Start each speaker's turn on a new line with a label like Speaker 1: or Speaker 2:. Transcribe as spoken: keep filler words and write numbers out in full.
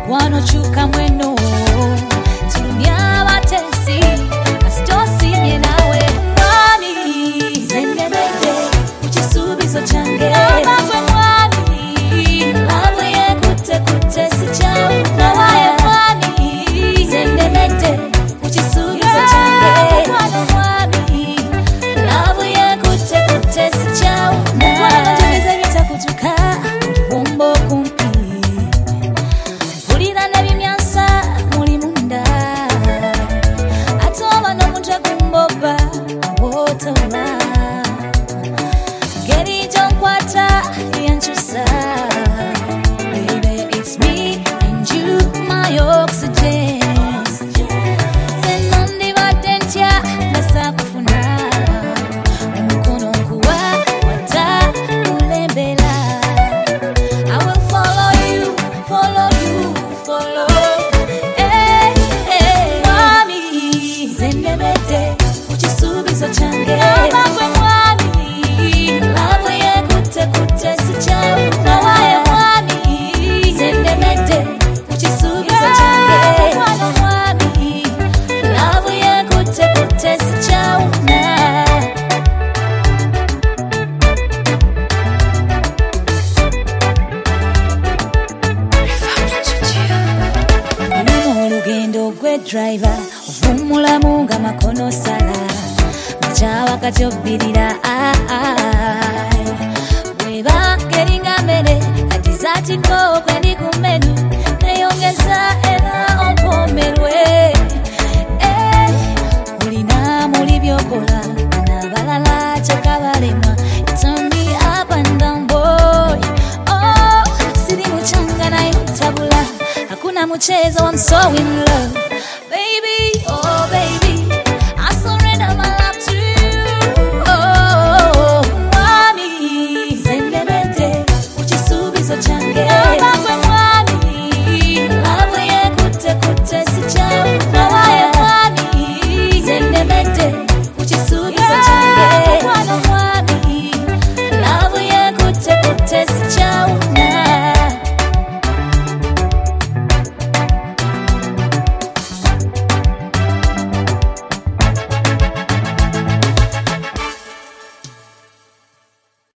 Speaker 1: wanochuka mweno tulumya batesi asitosimye nawe mwami zendebede ukisubizo change abagwe mwami abuye kute kute sichawe nawaye mwami zendebede ukisubizo change mwami abuye kute kute sichawe mwana tumize bitakutuka wumbo kumpi ulira nebimyansa muli munda atoba nomuntu akumboba wotoba geri jonkwata yanchusa baby it's me and you my oxygen senondi batentya nasakufuna umukono kuwa wata ulembela I will follow you follow you follow eh eh mami zendebede uchisubizo change abagwe mwami abuye kute kute sichawe nawaye mwami zendebede uchisubizo change mwami abuye kute kute sichawe olugendo gwe driver ovumulamu nga makono sala machawa kati obirira bweba ngeringa mbere kati zatiko kwendi kumenu neyongeza era ompomerwe ulina muli byokola nabalala kyekabalema turn me up and down boy oh siri muchanga nayo tabula hakuna mchezo I'm so in love